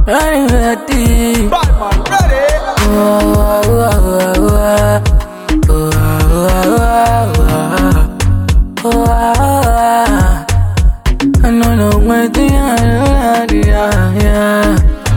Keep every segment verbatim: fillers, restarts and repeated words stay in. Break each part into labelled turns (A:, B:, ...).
A: ready, ready.
B: Bad man, ready.
A: Oh, oh, oh, oh, oh, oh, oh, oh. I know no way to yeah, yeah, yeah.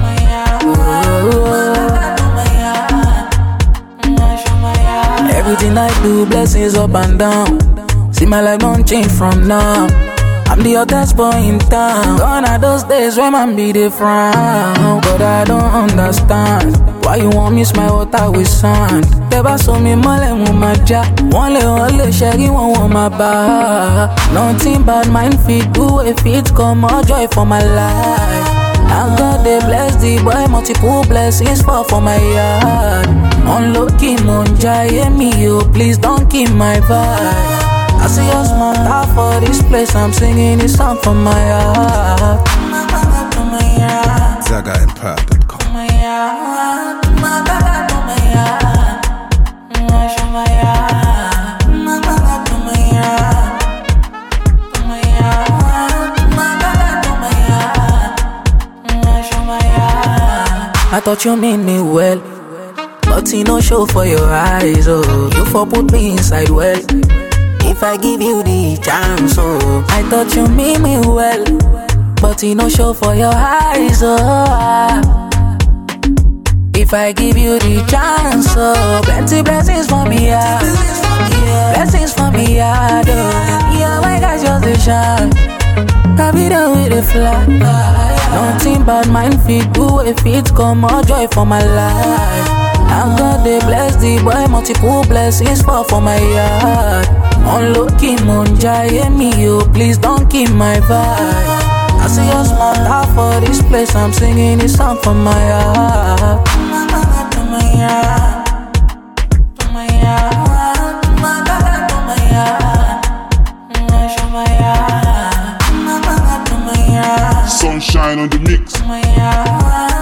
A: Everything I do, blessings up and down. See my life don't change from now. I'm the hottest boy in town. Gone are those days when man be the frown. But I don't understand why you want mix my water with sand. Never saw me mole mumaja. One lay one lay shaggy one want my bar. Nothing bad mind fit do if it come more joy for my life. I got the bless the boy, multiple blessings fall for my yard. Unlucky monja, yeah me yo, please don't keep my vibe. I see your smile for this place, I'm singing this song from my heart.
B: Zaga Empire dot com.
A: I thought you mean me well, but you no show for your eyes, oh. You for put me inside well, if I give you the chance, oh. I thought you mean me well, but you no show for your eyes, oh. If I give you the chance, oh. Plenty blessings for me, yeah. Blessings for me, yeah, oh. Yeah, my God, just a shine. I be there with the fly. Nothing bad mind fit do if it come more joy for my life. I got the bless the boy, multiple blessings fall for my yard. Unlucky monja, yeah me yo, please don't keep my vibe. I see your smile for this place, I'm singing this song from my heart.
B: Sunshine on the mix.